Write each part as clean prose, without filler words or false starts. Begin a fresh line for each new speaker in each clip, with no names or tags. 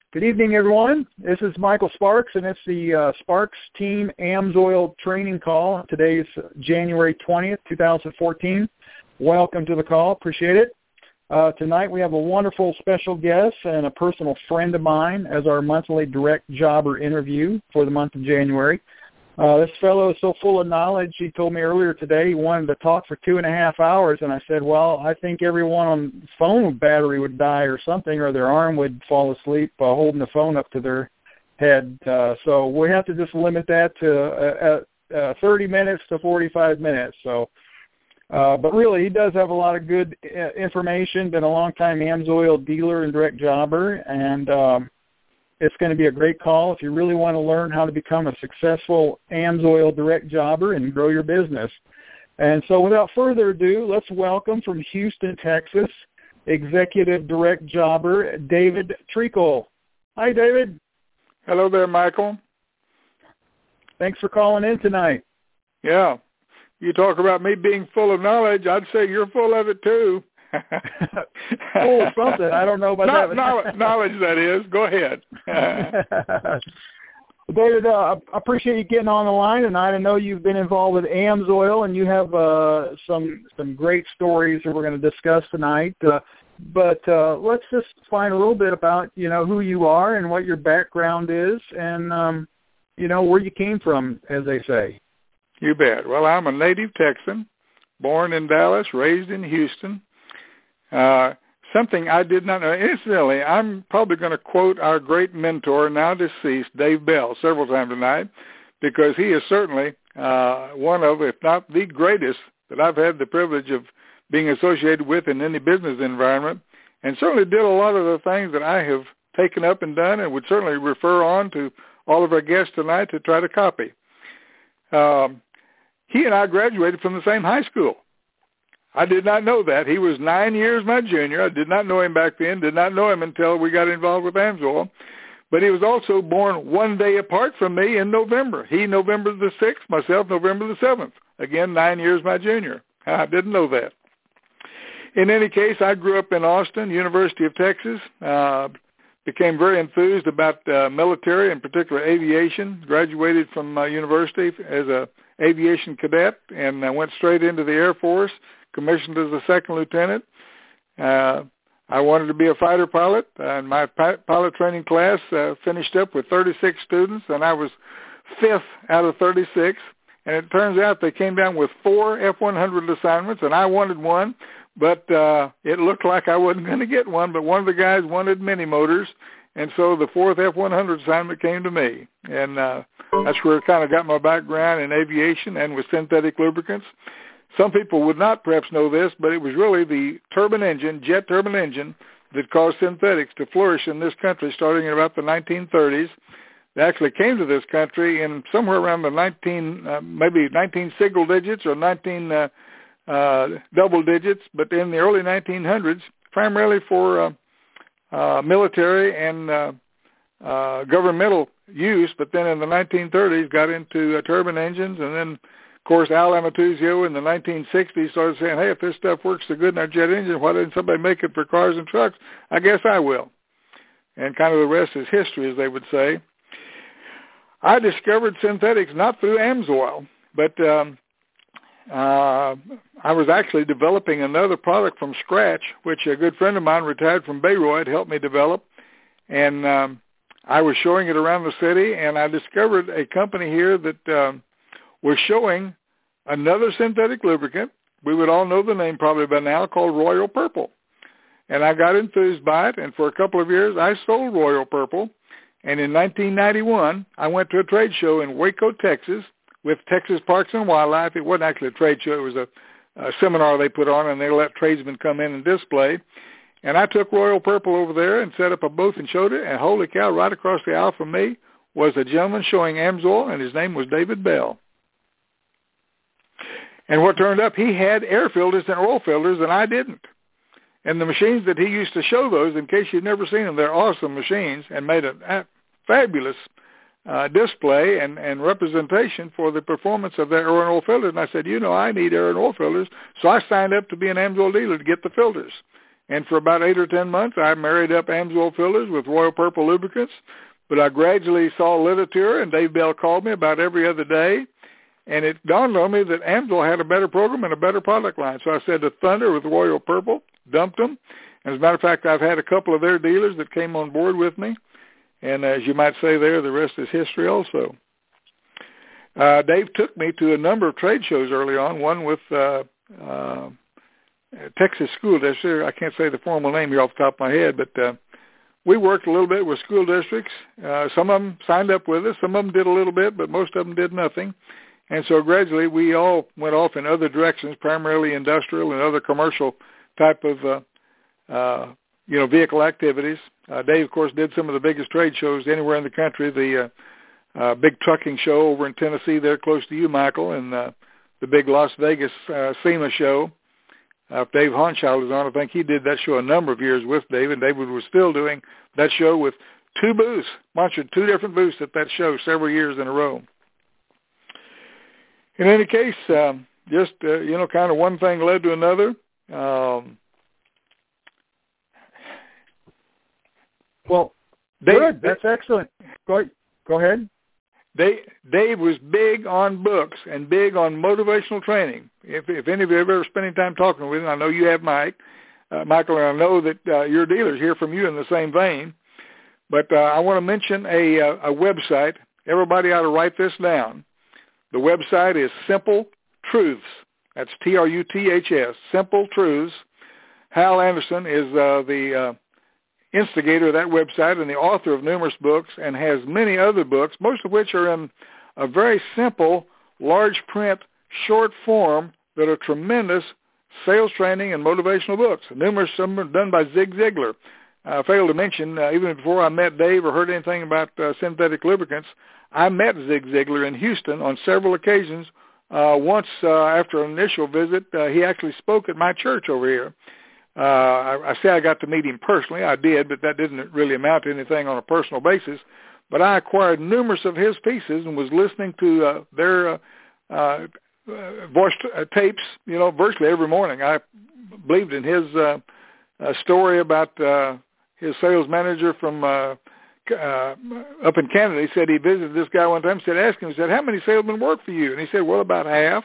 Good evening, everyone. This is Michael Sparks, and it's the Sparks Team AMSOIL training call. Today is January 20th, 2014. Welcome to the call. Appreciate it. Tonight we have a wonderful special guest and a personal friend of mine as our monthly direct jobber interview for the month of January. This fellow is so full of knowledge. He told me earlier today he wanted to talk for 2.5 hours, and I said, well, I think everyone on the phone battery would die or something, or their arm would fall asleep holding the phone up to their head. So we have to just limit that to 30 minutes to 45 minutes. So, but really, he does have a lot of good information, been a long-time AMSOIL dealer and direct jobber, and it's going to be a great call if you really want to learn how to become a successful AMSOIL direct jobber and grow your business. And so without further ado, let's welcome from Houston, Texas, Executive Direct Jobber David Treacle. Hi, David.
Hello there, Michael.
Thanks for calling in tonight.
Yeah. You talk about me being full of knowledge, I'd say you're full of it too.
Full of something. I don't know about that.
Knowledge, that is. Go ahead.
David, I appreciate you getting on the line tonight. I know you've been involved with AMSOIL, and you have some great stories that we're going to discuss tonight. But let's just find a little bit about, who you are and what your background is and, where you came from, as they say.
You bet. Well, I'm a native Texan, born in Dallas, raised in Houston. Something I did not know. Incidentally, I'm probably going to quote our great mentor, now deceased, Dave Bell, several times tonight, because he is certainly one of, if not the greatest, that I've had the privilege of being associated with in any business environment, and certainly did a lot of the things that I have taken up and done and would certainly refer on to all of our guests tonight to try to copy. He and I graduated from the same high school. I did not know that. He was 9 years my junior. I did not know him back then, did not know him until we got involved with AMSOIL. But he was also born one day apart from me in November. He November the 6th, myself November the 7th. Again, 9 years my junior. I didn't know that. In any case, I grew up in Austin, University of Texas, became very enthused about military, in particular aviation, graduated from university as a aviation cadet, and I went straight into the Air Force, commissioned as a second lieutenant. I wanted to be a fighter pilot, and my pilot training class finished up with 36 students, and I was 5th out of 36. And it turns out they came down with 4 F-100 assignments, and I wanted one, but it looked like I wasn't going to get one, but one of the guys wanted mini motors, and so the 4th F-100 assignment came to me. And that's where I kind of got my background in aviation and with synthetic lubricants. Some people would not perhaps know this, but it was really the jet turbine engine, that caused synthetics to flourish in this country starting in about the 1930s. They actually came to this country in somewhere around the 19 single digits or 19 double digits, but in the early 1900s, primarily for military and governmental use, but then in the 1930s got into turbine engines, and then of course, Al Amatuzio in the 1960s started saying, hey, if this stuff works so good in our jet engine, why didn't somebody make it for cars and trucks? I guess I will. And kind of the rest is history, as they would say. I discovered synthetics not through AMSOIL, but I was actually developing another product from scratch, which a good friend of mine retired from Bayreuth helped me develop. And I was showing it around the city, and I discovered a company here that was showing another synthetic lubricant. We would all know the name probably by now, called Royal Purple. And I got enthused by it, and for a couple of years I sold Royal Purple. And in 1991, I went to a trade show in Waco, Texas, with Texas Parks and Wildlife. It wasn't actually a trade show. It was a seminar they put on, and they let tradesmen come in and display. And I took Royal Purple over there and set up a booth and showed it, and holy cow, right across the aisle from me was a gentleman showing AMSOIL, and his name was David Bell. And what turned up, he had air filters and oil filters, and I didn't. And the machines that he used to show those, in case you've never seen them, they're awesome machines and made a fabulous display and representation for the performance of their air and oil filters. And I said, I need air and oil filters. So I signed up to be an AMSOIL dealer to get the filters. And for about 8 or 10 months, I married up Amsoil filters with Royal Purple lubricants. But I gradually saw literature, and Dave Bell called me about every other day. And it dawned on me that Amsoil had a better program and a better product line. So I said to Thunder with Royal Purple, dumped them. As a matter of fact, I've had a couple of their dealers that came on board with me. And as you might say there, the rest is history also. Dave took me to a number of trade shows early on, one with Texas School District. I can't say the formal name here off the top of my head, but we worked a little bit with school districts. Some of them signed up with us. Some of them did a little bit, but most of them did nothing. And so gradually we all went off in other directions, primarily industrial and other commercial type of, vehicle activities. Dave, of course, did some of the biggest trade shows anywhere in the country. The big trucking show over in Tennessee there close to you, Michael, and the big Las Vegas SEMA show. Dave Honschild was on. I think he did that show a number of years with Dave, and David was still doing that show with 2 booths, sponsored 2 different booths at that show several years in a row. In any case, kind of one thing led to another.
Well, good. That's excellent. Go ahead.
Dave was big on books and big on motivational training. If any of you have ever spent any time talking with him, I know you have, Michael, and I know that your dealers hear from you in the same vein. But I want to mention a website. Everybody ought to write this down. The website is Simple Truths. That's Truths, Simple Truths. Hal Anderson is the instigator of that website and the author of numerous books and has many other books, most of which are in a very simple, large print, short form that are tremendous sales training and motivational books. Numerous of them are done by Zig Ziglar. I failed to mention, even before I met Dave or heard anything about synthetic lubricants, I met Zig Ziglar in Houston on several occasions. Once after an initial visit, he actually spoke at my church over here. I say I got to meet him personally. I did, but that didn't really amount to anything on a personal basis. But I acquired numerous of his pieces and was listening to their voice tapes, virtually every morning. I believed in his story about his sales manager from up in Canada. He said he visited this guy one time. Asked him, how many salesmen work for you? And he said, well, about half.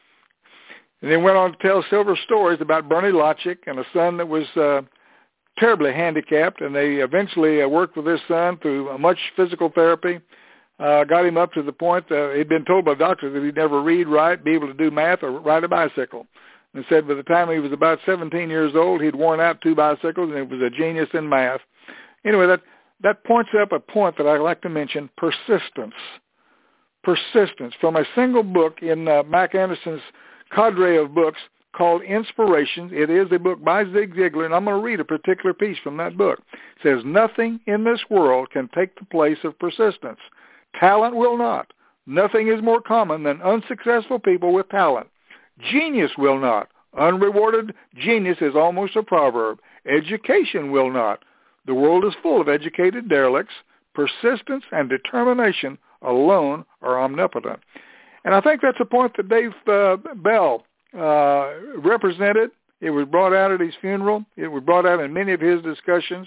And then went on to tell several stories about Bernie Lotchick and a son that was terribly handicapped, and they eventually worked with his son through much physical therapy, got him up to the point he'd been told by the doctor that he'd never read, write, be able to do math, or ride a bicycle. And said by the time he was about 17 years old, he'd worn out 2 bicycles, and he was a genius in math. Anyway, that points up a point that I like to mention, persistence. Persistence. From a single book in Mac Anderson's cadre of books called Inspirations. It is a book by Zig Ziglar, and I'm going to read a particular piece from that book. It says, nothing in this world can take the place of persistence. Talent will not. Nothing is more common than unsuccessful people with talent. Genius will not. Unrewarded genius is almost a proverb. Education will not. The world is full of educated derelicts. Persistence and determination alone are omnipotent. And I think that's a point that Dave Bell represented. It was brought out at his funeral. It was brought out in many of his discussions.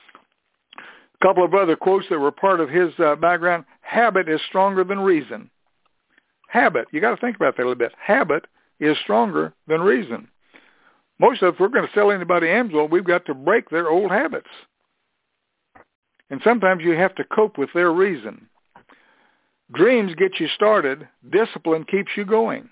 A couple of other quotes that were part of his background. Habit is stronger than reason. Habit. You got to think about that a little bit. Habit is stronger than reason. Most of us, if we're going to sell anybody Amsoil, we've got to break their old habits. And sometimes you have to cope with their reason. Dreams get you started. Discipline keeps you going.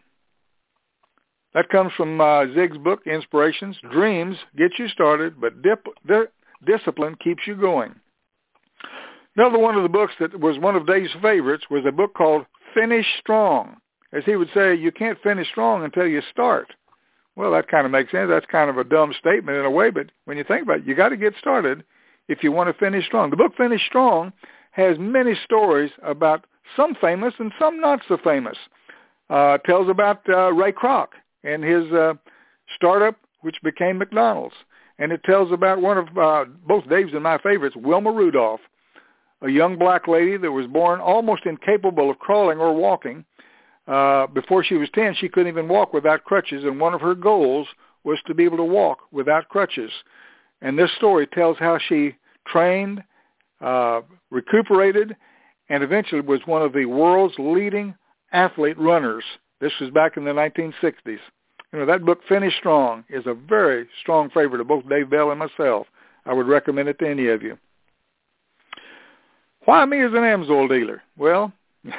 That comes from Zig's book, Inspirations. Dreams get you started, but discipline keeps you going. Another one of the books that was one of Dave's favorites was a book called Finish Strong. As he would say, you can't finish strong until you start. Well, that kind of makes sense. That's kind of a dumb statement in a way, but when you think about it, you got to get started if you want to finish strong. The book Finish Strong has many stories about some famous and some not so famous. Tells about Ray Kroc and his startup, which became McDonald's. And it tells about one of both Dave's and my favorites, Wilma Rudolph, a young black lady that was born almost incapable of crawling or walking. Before she was 10, she couldn't even walk without crutches, and one of her goals was to be able to walk without crutches. And this story tells how she trained, recuperated, and eventually was one of the world's leading athlete runners. This was back in the 1960s. You know, that book, Finish Strong, is a very strong favorite of both Dave Bell and myself. I would recommend it to any of you. Why me as an Amsoil dealer? Well,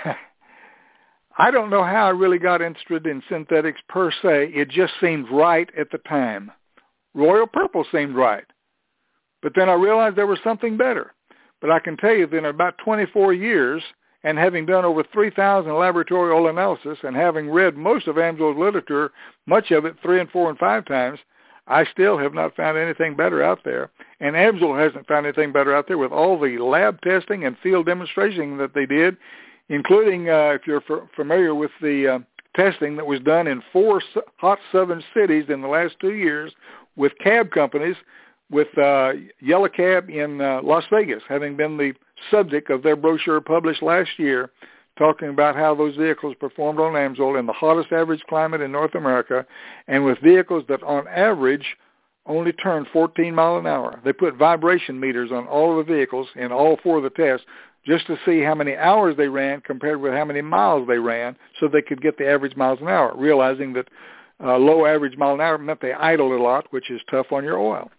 I don't know how I really got interested in synthetics per se. It just seemed right at the time. Royal Purple seemed right. But then I realized there was something better. But I can tell you that in about 24 years, and having done over 3,000 laboratory oil analysis and having read most of Amsoil's literature, much of it 3 and 4 and 5 times, I still have not found anything better out there. And Amsoil hasn't found anything better out there with all the lab testing and field demonstration that they did, including, if you're familiar with the testing that was done in 4 hot southern cities in the last 2 years with cab companies, with Yellow Cab in Las Vegas, having been the subject of their brochure published last year, talking about how those vehicles performed on Amsoil in the hottest average climate in North America, and with vehicles that on average only turned 14 miles an hour. They put vibration meters on all of the vehicles in all 4 of the tests just to see how many hours they ran compared with how many miles they ran so they could get the average miles an hour, realizing that low average mile an hour meant they idled a lot, which is tough on your oil.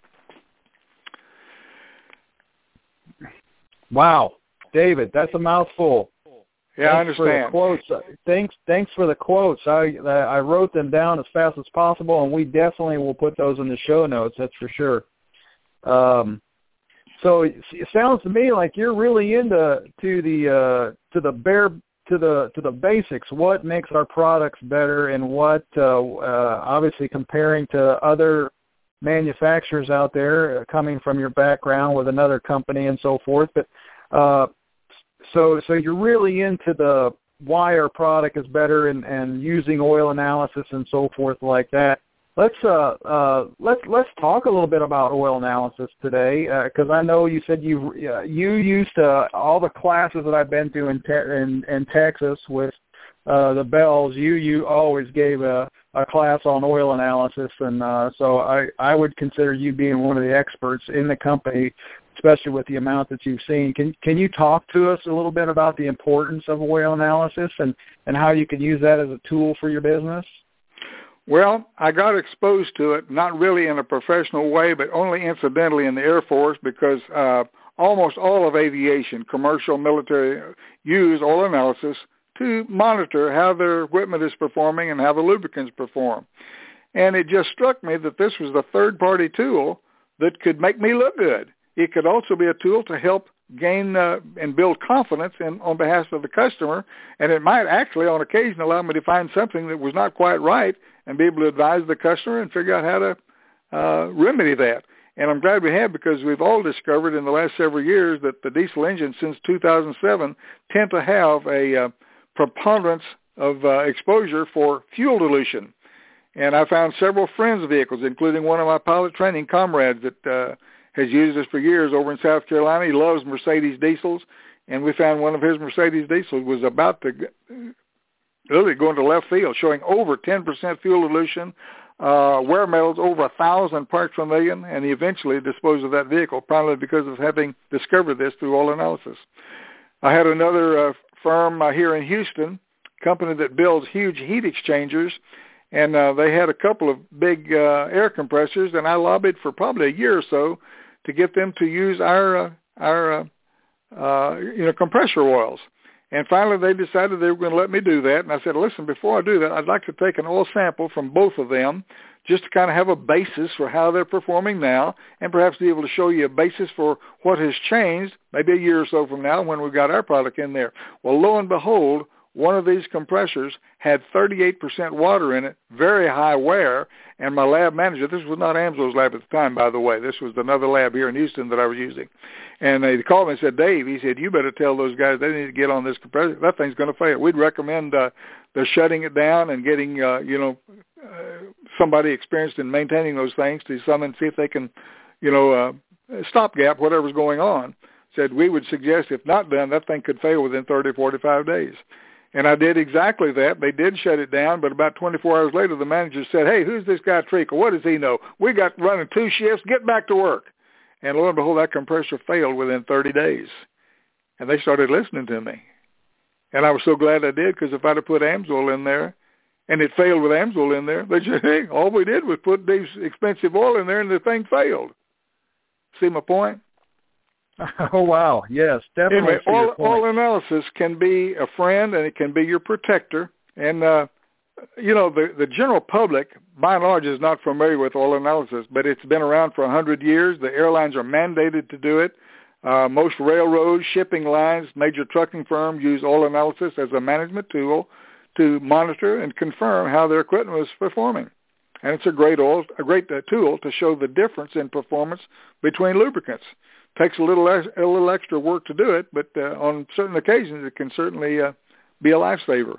Wow, David, that's a mouthful.
Yeah, I understand.
For the quotes. Thanks for the quotes. I wrote them down as fast as possible, and we definitely will put those in the show notes. That's for sure. So it sounds to me like you're really into the basics. What makes our products better, and what obviously comparing to other manufacturers out there, coming from your background with another company and so forth. But so you're really into the why our product is better and using oil analysis and so forth like that. Let's talk a little bit about oil analysis today, because I know you said you used all the classes that I've been to in Texas with the Bells. You always gave a class on oil analysis, and so I would consider you being one of the experts in the company, especially with the amount that you've seen. Can you talk to us a little bit about the importance of oil analysis and how you can use that as a tool for your business?
Well, I got exposed to it, not really in a professional way, but only incidentally in the Air Force, because almost all of aviation, commercial, military, use oil analysis to monitor how their equipment is performing and how the lubricants perform. And it just struck me that this was the third-party tool that could make me look good. It could also be a tool to help gain and build confidence on behalf of the customer, and it might actually on occasion allow me to find something that was not quite right and be able to advise the customer and figure out how to remedy that. And I'm glad we have, because we've all discovered in the last several years that the diesel engines since 2007 tend to have a preponderance of exposure for fuel dilution. And I found several friends' vehicles, including one of my pilot training comrades that has used this for years over in South Carolina. He loves Mercedes diesels, and we found one of his Mercedes diesels was about to literally go into left field, showing over 10% fuel dilution, wear metals over 1,000 parts per million, and he eventually disposed of that vehicle, probably because of having discovered this through oil analysis. I had another firm here in Houston, company that builds huge heat exchangers, and they had a couple of big air compressors, and I lobbied for probably a year or so to get them to use our compressor oils. And finally they decided they were going to let me do that, and I said, listen, before I do that, I'd like to take an oil sample from both of them just to kind of have a basis for how they're performing now, and perhaps be able to show you a basis for what has changed maybe a year or so from now when we've got our product in there. Well, lo and behold, one of these compressors had 38% water in it, very high wear, and my lab manager, this was not Amsoil's lab at the time, by the way, this was another lab here in Houston that I was using, and they called me and said, Dave, he said, you better tell those guys they need to get on this compressor. That thing's going to fail. We'd recommend they're shutting it down and getting, somebody experienced in maintaining those things to come and see if they can, stopgap whatever's going on. Said we would suggest if not done, that thing could fail within 30, 45 days. And I did exactly that. They did shut it down, but about 24 hours later, the manager said, "Hey, who's this guy Treacle? What does he know? We got running 2 shifts. Get back to work." And lo and behold, that compressor failed within 30 days. And they started listening to me. And I was so glad I did, because if I'd have put Amsoil in there, and it failed with Amsoil in there, they said, "Hey, all we did was put these expensive oil in there, and the thing failed." See my point?
Oh, wow. Yes, definitely.
Anyway, oil analysis can be a friend, and it can be your protector. And, the general public, by and large, is not familiar with oil analysis, but it's been around for 100 years. The airlines are mandated to do it. Most railroads, shipping lines, major trucking firms use oil analysis as a management tool to monitor and confirm how their equipment was performing. And it's a great tool to show the difference in performance between lubricants. Takes a little extra work to do it, but on certain occasions it can certainly be a lifesaver.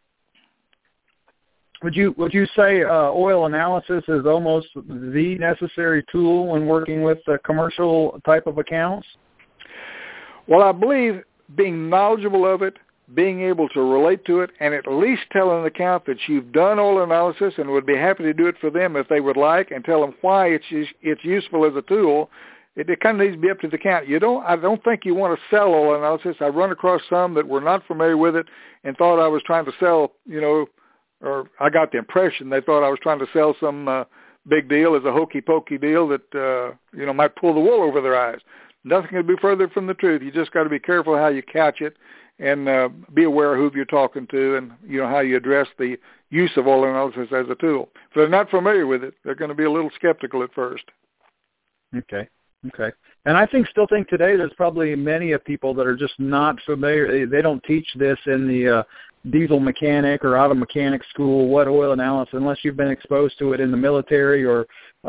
Would you say oil analysis is almost the necessary tool when working with commercial type of accounts?
Well, I believe being knowledgeable of it, being able to relate to it, and at least tell an account that you've done oil analysis and would be happy to do it for them if they would like, and tell them why it's useful as a tool. It kind of needs to be up to the account. I don't think you want to sell oil analysis. I've run across some that were not familiar with it and thought I was trying to sell, or I got the impression they thought I was trying to sell some big deal as a hokey-pokey deal that, might pull the wool over their eyes. Nothing could be further from the truth. You just got to be careful how you catch it and be aware of who you're talking to and, how you address the use of oil analysis as a tool. If they're not familiar with it, they're going to be a little skeptical at first.
Okay. And I still think today there's probably many of people that are just not familiar. They don't teach this in the diesel mechanic or auto mechanic school, what oil analysis, unless you've been exposed to it in the military or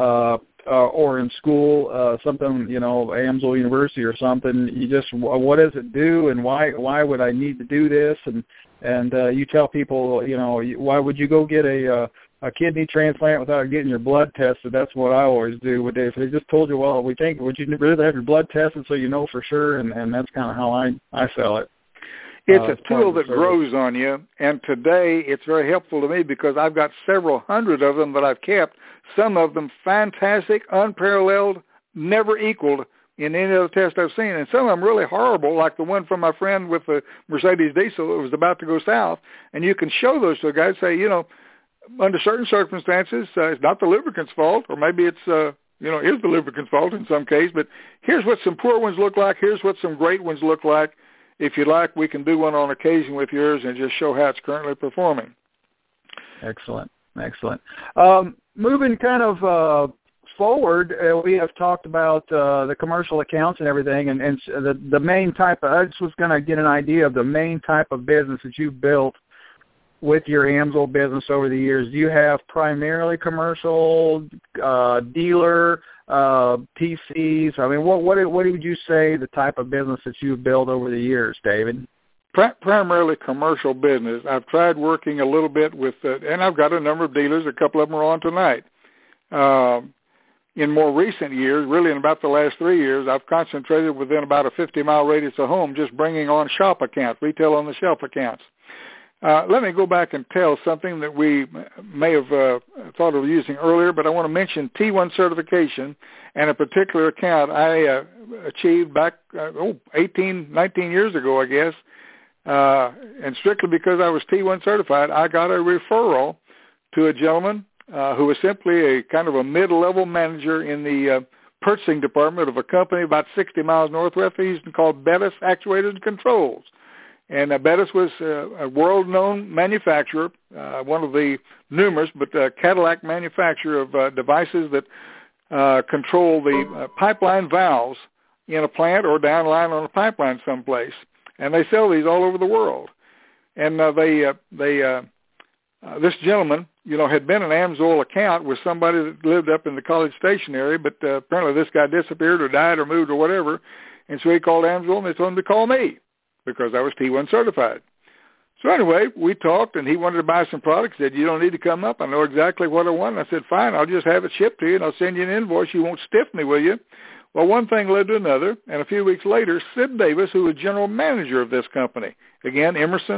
in school, something, Amsoil University or something. You just, what does it do, and why would I need to do this? And you tell people, why would you go get a kidney transplant without getting your blood tested? That's what I always do. If they just told you, well, would you rather have your blood tested so you know for sure? And that's kind of how I sell it.
It's a tool that grows on you, and today it's very helpful to me because I've got several hundred of them that I've kept, some of them fantastic, unparalleled, never equaled in any other test I've seen, and some of them really horrible, like the one from my friend with the Mercedes diesel that was about to go south, and you can show those to a guy and say, under certain circumstances, it's not the lubricant's fault, or maybe it's, is the lubricant's fault in some case, but here's what some poor ones look like, here's what some great ones look like. If you like, we can do one on occasion with yours and just show how it's currently performing.
Excellent. Moving kind of forward, we have talked about the commercial accounts and everything, and the main type I just was going to get an idea of the main type of business that you've built with your Amsoil business over the years. Do you have primarily commercial, dealer, PCs? I mean, what would you say the type of business that you've built over the years, David?
Primarily commercial business. I've tried working a little bit with, and I've got a number of dealers. A couple of them are on tonight. In more recent years, really in about the last 3 years, I've concentrated within about a 50-mile radius of home, just bringing on shop accounts, retail on the shelf accounts. Let me go back and tell something that we may have thought of using earlier, but I want to mention T1 certification and a particular account I achieved back 18, 19 years ago, I guess, and strictly because I was T1 certified, I got a referral to a gentleman who was simply a kind of a mid-level manager in the purchasing department of a company about 60 miles northwest of Houston called Bettis Actuators and Controls. And Bettis was a world-known manufacturer, one of the numerous, but Cadillac manufacturer of devices that control the pipeline valves in a plant or downline on a pipeline someplace. And they sell these all over the world. And this gentleman, had been an Amsoil account with somebody that lived up in the College Station area, but apparently this guy disappeared or died or moved or whatever. And so he called Amsoil and they told him to call me, because I was T1 certified. So anyway, we talked, and he wanted to buy some products. He said, you don't need to come up. I know exactly what I want. And I said, fine, I'll just have it shipped to you, and I'll send you an invoice. You won't stiff me, will you? Well, one thing led to another, and a few weeks later, Sid Davis, who was general manager of this company, again, Emerson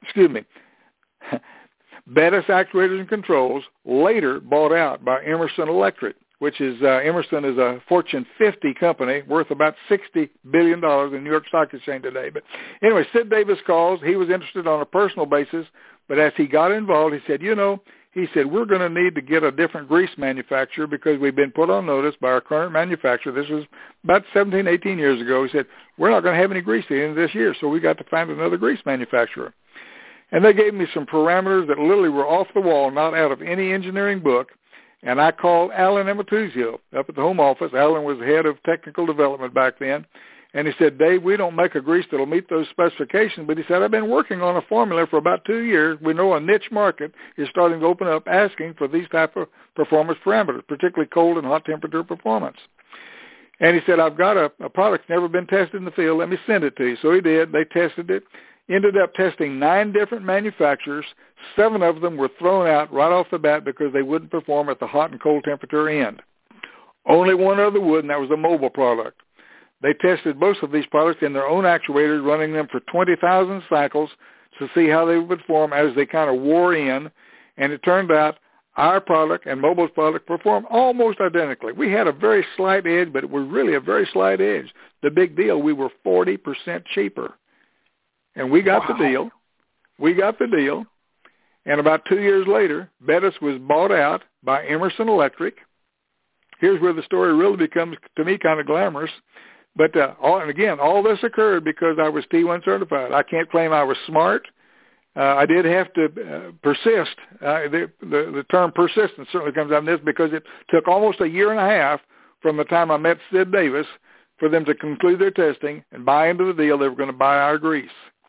Bettis Actuators and Controls, later bought out by Emerson Electric, which is, Emerson is a Fortune 50 company worth about $60 billion in New York Stock Exchange today. But anyway, Sid Davis calls. He was interested on a personal basis, but as he got involved, he said, we're going to need to get a different grease manufacturer because we've been put on notice by our current manufacturer. This was about 17, 18 years ago. He said, we're not going to have any grease at the end of this year, so we got to find another grease manufacturer. And they gave me some parameters that literally were off the wall, not out of any engineering book. And I called Alan Amatuzio up at the home office. Alan was the head of technical development back then. And he said, Dave, we don't make a grease that will meet those specifications. But he said, I've been working on a formula for about 2 years. We know a niche market is starting to open up asking for these type of performance parameters, particularly cold and hot temperature performance. And he said, I've got a product that's never been tested in the field. Let me send it to you. So he did. They tested it. Ended up testing 9 different manufacturers. 7 of them were thrown out right off the bat because they wouldn't perform at the hot and cold temperature end. Only one other would, and that was a mobile product. They tested both of these products in their own actuators, running them for 20,000 cycles to see how they would perform as they kind of wore in. And it turned out our product and Mobile's product performed almost identically. We had a very slight edge, but it was really a very slight edge. The big deal, we were 40% cheaper. And we got the deal. We got the deal. And about 2 years later, Bettis was bought out by Emerson Electric. Here's where the story really becomes, to me, kind of glamorous. But, all this occurred because I was T1 certified. I can't claim I was smart. I did have to persist. The term persistence certainly comes out in this because it took almost a year and a half from the time I met Sid Davis for them to conclude their testing and buy into the deal they were going to buy our grease.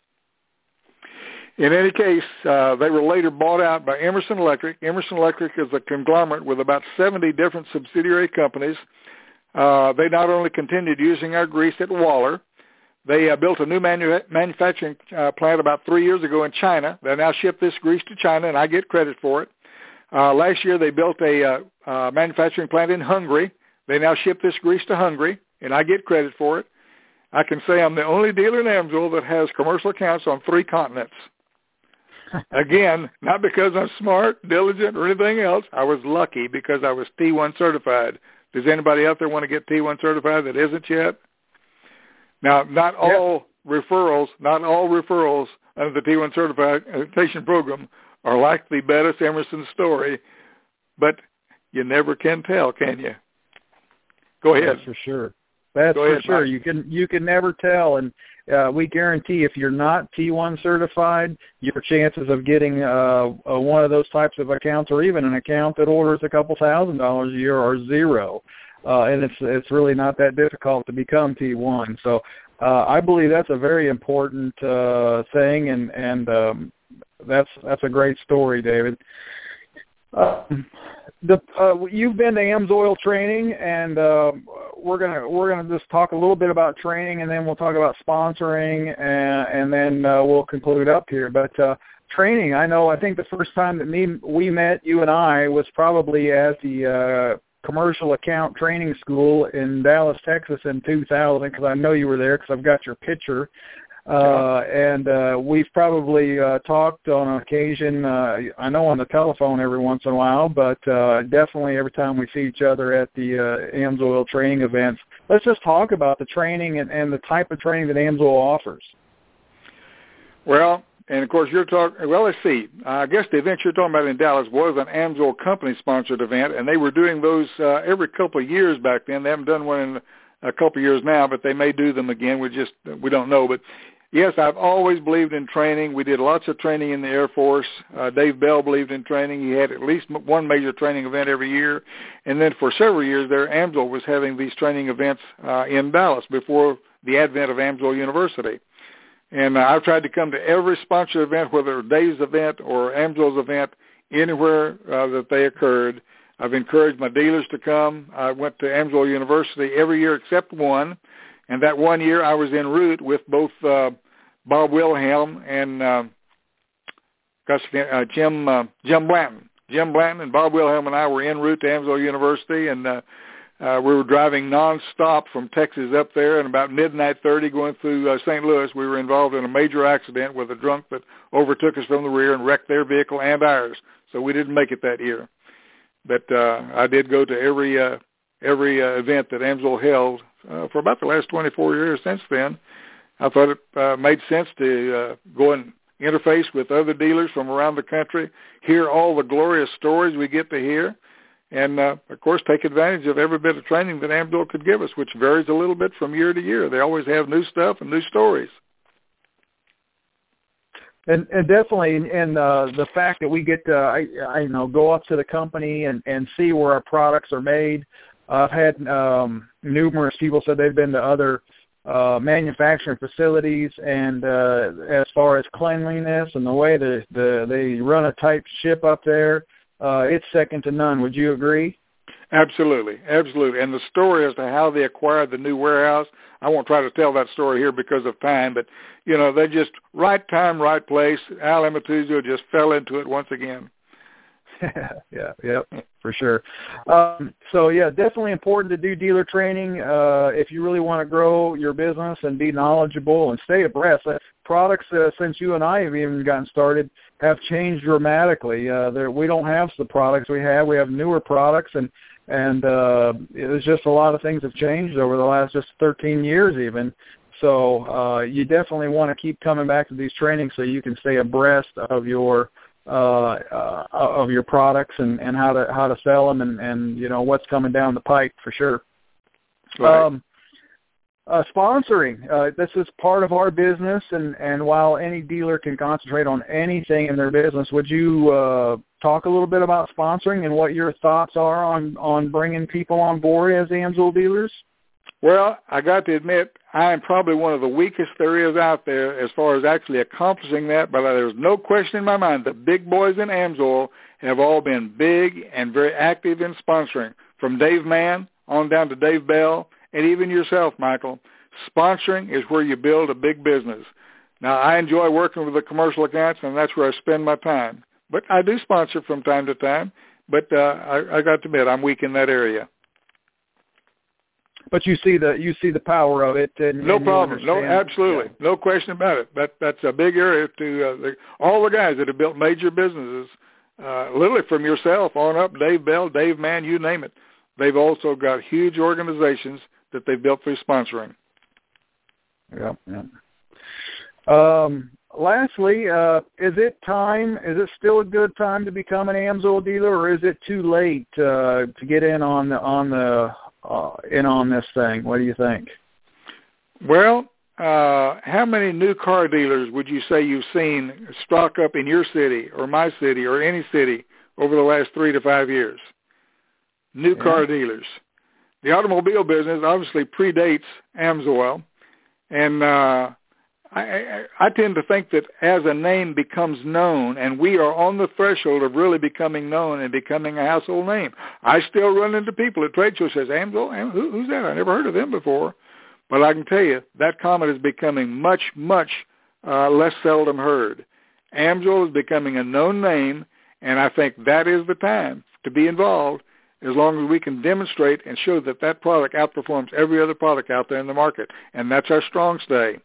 In any case, they were later bought out by Emerson Electric. Emerson Electric is a conglomerate with about 70 different subsidiary companies. They not only continued using our grease at Waller, they built a new manufacturing plant about 3 years ago in China. They now ship this grease to China, and I get credit for it. Last year, they built a manufacturing plant in Hungary. They now ship this grease to Hungary, and I get credit for it. I can say I'm the only dealer in Amsoil that has commercial accounts on 3 continents. Again, not because I'm smart, diligent, or anything else. I was lucky because I was T1 certified. Does anybody out there want to get T1 certified that isn't yet? Now, not all referrals under the T1 certification program are like the Bettis Emerson story, but you never can tell, can you? Go ahead.
That's for sure. That's for sure. You can never tell, and we guarantee if you're not T1 certified, your chances of getting one of those types of accounts, or even an account that orders a couple $1,000s a year, are zero. And it's really not that difficult to become T1. So I believe that's a very important thing, and that's a great story, David. You've been to Amsoil training, and we're gonna just talk a little bit about training, and then we'll talk about sponsoring, and then we'll conclude up here. But training, I think the first time that we met, you and I, was probably at the commercial account training school in Dallas, Texas in 2000, because I know you were there because I've got your picture. And we've probably talked on occasion, I know on the telephone every once in a while, but definitely every time we see each other at the Amsoil training events. Let's just talk about the training and the type of training that Amsoil offers.
Well, and of course you're talking, let's see, I guess the event you're talking about in Dallas was an Amsoil company-sponsored event, and they were doing those every couple of years back then. They haven't done one in a couple of years now, but they may do them again. We don't know. But yes, I've always believed in training. We did lots of training in the Air Force. Dave Bell believed in training. He had at least one major training event every year. And then for several years there, Amsoil was having these training events in Dallas before the advent of Amsoil University. And I've tried to come to every sponsored event, whether Dave's event or Amsoil's event, anywhere that they occurred. I've encouraged my dealers to come. I went to Amsoil University every year except one. And that one year I was en route with both Bob Wilhelm and Jim Blanton. Jim Blanton and Bob Wilhelm and I were en route to Amsoil University, and We were driving nonstop from Texas up there, and about midnight 30 going through St. Louis, we were involved in a major accident with a drunk that overtook us from the rear and wrecked their vehicle and ours. So we didn't make it that year. But I did go to every event that AMSOIL held for about the last 24 years since then. I thought it made sense to go and interface with other dealers from around the country, hear all the glorious stories we get to hear, and, of course, take advantage of every bit of training that AMSOIL could give us, which varies a little bit from year to year. They always have new stuff and new stories.
And definitely, and the fact that we get to, I go up to the company and see where our products are made. I've had numerous people said they've been to other manufacturing facilities, and as far as cleanliness and the way they run a tight ship up there, it's second to none. Would you agree?
Absolutely, absolutely. And the story as to how they acquired the new warehouse, I won't try to tell that story here because of time, but, they just right time, right place. Al Amatuzzo just fell into it once again. Yep,
for sure. So, definitely important to do dealer training if you really want to grow your business and be knowledgeable and stay abreast. Products, since you and I have even gotten started, have changed dramatically. We don't have the products we have. We have newer products, and it's just a lot of things have changed over the last just 13 years even. So you definitely want to keep coming back to these trainings so you can stay abreast of your products and how to sell them and what's coming down the pike for sure.
Right.
Sponsoring, this is part of our business, and while any dealer can concentrate on anything in their business, would you talk a little bit about sponsoring and what your thoughts are on bringing people on board as AMSOIL dealers?
Well, I got to admit, I am probably one of the weakest there is out there as far as actually accomplishing that, but there's no question in my mind the big boys in AMSOIL have all been big and very active in sponsoring, from Dave Mann on down to Dave Bell, and even yourself, Michael. Sponsoring is where you build a big business. Now, I enjoy working with the commercial accounts, and that's where I spend my time. But I do sponsor from time to time, but I got to admit, I'm weak in that area.
But you see the power of it.
No problem. No, absolutely. Yeah. No question about it. That's a big area to all the guys that have built major businesses, literally from yourself on up, Dave Bell, Dave Mann, you name it. They've also got huge organizations that they've built through sponsoring.
Yeah. Lastly, is it still a good time to become an AMSOIL dealer, or is it too late to get in on this thing? What do you think?
Well, how many new car dealers would you say you've seen stock up in your city or my city or any city over the last 3 to 5 years? New car dealers. The automobile business obviously predates AMSOIL, and I tend to think that as a name becomes known, and we are on the threshold of really becoming known and becoming a household name. I still run into people at trade shows who says, AMSOIL, who's that? I never heard of them before. But I can tell you, that comment is becoming much, much less seldom heard. AMSOIL is becoming a known name, and I think that is the time to be involved, as long as we can demonstrate and show that that product outperforms every other product out there in the market. And that's our strong stay.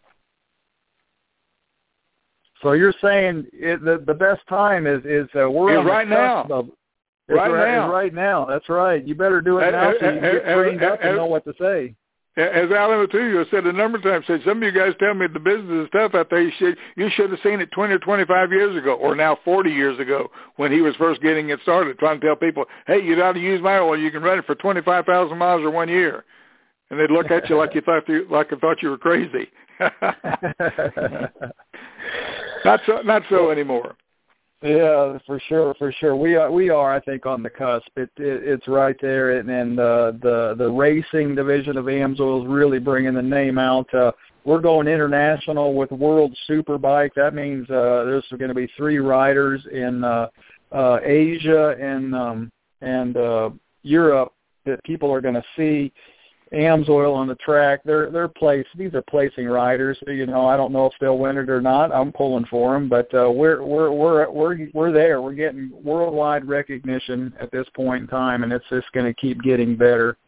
So you're saying the best time is we're on
right now.
Right now. That's right. You better do it now so you get trained up and know what to say.
As Alan Amatuzzo said a number of times, said some of you guys tell me the business is tough out there. You should have seen it 20 or 25 years ago, or now 40 years ago, when he was first getting it started, trying to tell people, hey, you got to use my oil. You can run it for 25,000 miles or 1 year, and they'd look at you like I thought you were crazy. Not so anymore.
Yeah, for sure. We are, I think, on the cusp. It's right there, and the racing division of AMSOIL is really bringing the name out. We're going international with World Superbike. That means there's going to be 3 riders in Asia and Europe that people are going to see AMSOIL on the track. These are placing riders. I don't know if they'll win it or not. I'm pulling for them, but we're there. We're getting worldwide recognition at this point in time, and it's just going to keep getting better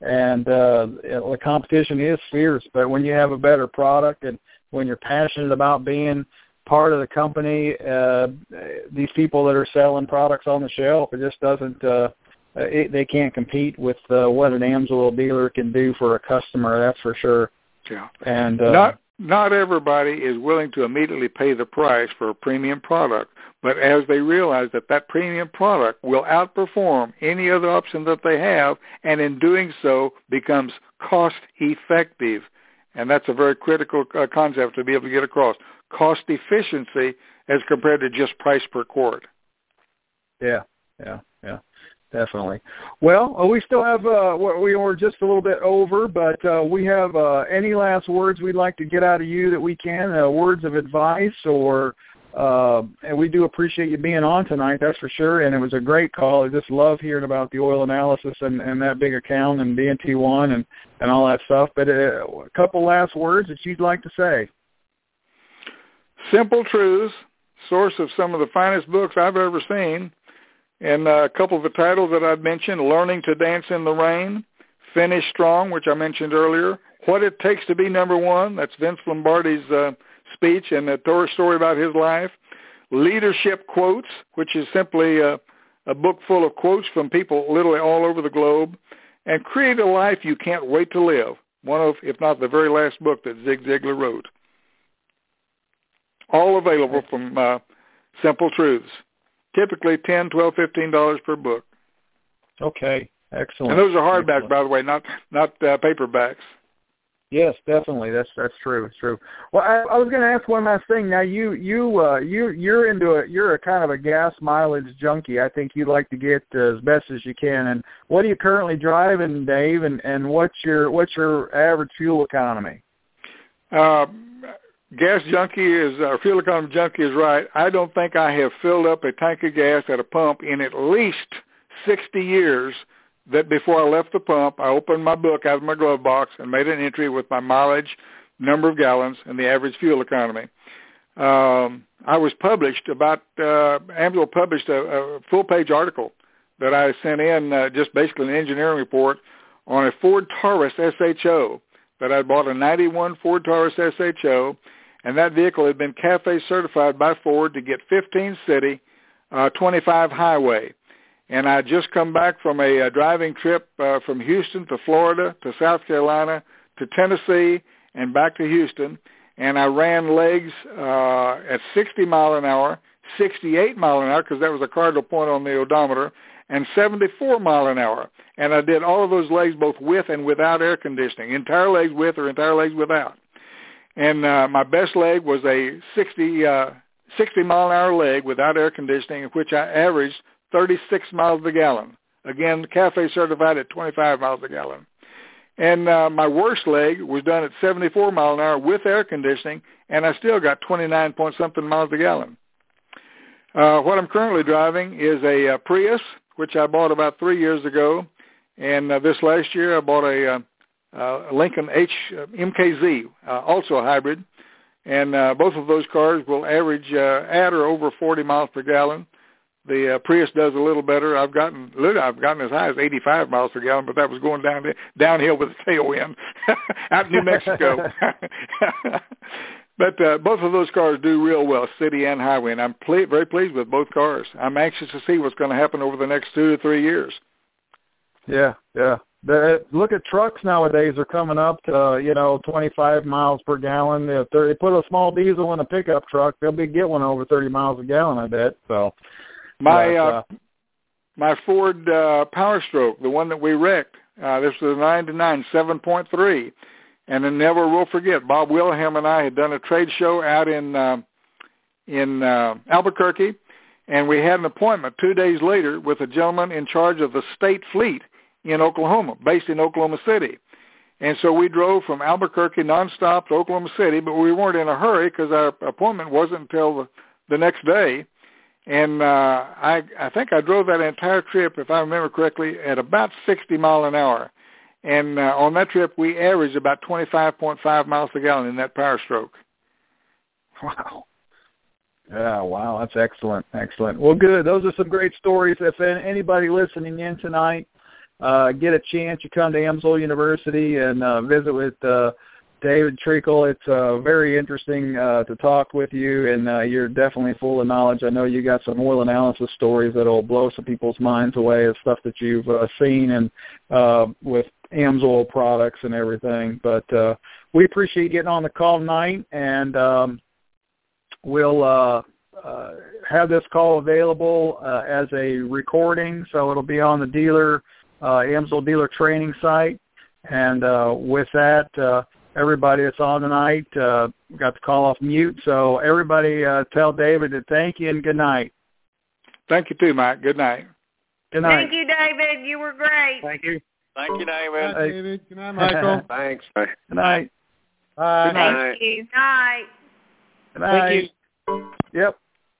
and the competition is fierce. But when you have a better product and when you're passionate about being part of the company, these people that are selling products on the shelf, it just doesn't. They can't compete with what an AMSOIL dealer can do for a customer. That's for sure.
Yeah.
And
not everybody is willing to immediately pay the price for a premium product, but as they realize that premium product will outperform any other option that they have, and in doing so becomes cost effective, and that's a very critical concept to be able to get across. Cost efficiency as compared to just price per quart.
Yeah. Definitely. Well, we still have, we were just a little bit over, but we have any last words we'd like to get out of you that we can, words of advice, or, and we do appreciate you being on tonight, that's for sure, and it was a great call. I just love hearing about the oil analysis and that big account and BNT1 and all that stuff, but a couple last words that you'd like to say.
Simple Truths, source of some of the finest books I've ever seen. And a couple of the titles that I've mentioned, Learning to Dance in the Rain, Finish Strong, which I mentioned earlier, What It Takes to Be Number One, that's Vince Lombardi's speech and a story about his life, Leadership Quotes, which is simply a book full of quotes from people literally all over the globe, and Create a Life You Can't Wait to Live, one of, if not the very last book that Zig Ziglar wrote. All available from Simple Truths. Typically $10, $12, $15 per book.
Okay, excellent.
And those are hardbacks, by the way, not paperbacks.
Yes, definitely. That's true. It's true. Well, I was going to ask one last thing. Now, you're a kind of a gas mileage junkie. I think you like to get as best as you can. And what are you currently driving, Dave? And what's your average fuel economy?
Gas junkie fuel economy junkie is right. I don't think I have filled up a tank of gas at a pump in at least 60 years that before I left the pump, I opened my book out of my glove box and made an entry with my mileage, number of gallons, and the average fuel economy. I was published AMSOIL published a full-page article that I sent in, just basically an engineering report on a Ford Taurus SHO that I bought, a 91 Ford Taurus SHO, and that vehicle had been CAFE certified by Ford to get 15 city, 25 highway. And I just come back from a driving trip from Houston to Florida to South Carolina to Tennessee and back to Houston, and I ran legs at 60 mile an hour, 68 mile an hour, because that was a cardinal point on the odometer, and 74 mile an hour. And I did all of those legs both with and without air conditioning, entire legs with or entire legs without. And my best leg was a 60 mile an hour leg without air conditioning, in which I averaged 36 miles a gallon. Again, CAFE certified at 25 miles a gallon. And my worst leg was done at 74 miles an hour with air conditioning, and I still got 29-point-something miles a gallon. What I'm currently driving is a Prius, which I bought about 3 years ago. And this last year I bought a Lincoln MKZ, also a hybrid. And both of those cars will average at or over 40 miles per gallon. The Prius does a little better. I've gotten as high as 85 miles per gallon, but that was going downhill with a tailwind out in New Mexico. But both of those cars do real well, city and highway, and I'm very pleased with both cars. I'm anxious to see what's going to happen over the next 2 to 3 years.
Yeah. Look at trucks nowadays are coming up to 25 miles per gallon. If they put a small diesel in a pickup truck, they'll get one over 30 miles a gallon, I bet. So
my Ford Power Stroke, the one that we wrecked, this was a 9-9, 7.3, and I never will forget. Bob Wilhelm and I had done a trade show out in Albuquerque, and we had an appointment 2 days later with a gentleman in charge of the state fleet in Oklahoma, based in Oklahoma City. And so we drove from Albuquerque nonstop to Oklahoma City, but we weren't in a hurry because our appointment wasn't until the next day. And I think I drove that entire trip, if I remember correctly, at about 60 miles an hour. And on that trip, we averaged about 25.5 miles per gallon in that Power Stroke.
Wow. Yeah, wow, that's excellent. Well, good. Those are some great stories. If anybody listening in tonight get a chance, you come to Amsoil University and visit with David Treacle. It's very interesting to talk with you, and you're definitely full of knowledge. I know you got some oil analysis stories that will blow some people's minds away of stuff that you've seen and with Amsoil products and everything. But we appreciate you getting on the call tonight, and we'll have this call available as a recording, so it'll be on the Amsoil dealer training site. And with that, everybody that's on tonight got the call off mute. So everybody tell David to thank you and good night.
Thank you too, Mike. Good night.
Good night.
Thank you, David. You were great.
Thank you.
Thank you, David.
Hey.
David. Good night, Michael.
Thanks.
Good night.
Bye.
Thank you. Night.
Good night.
Thank you.
Yep.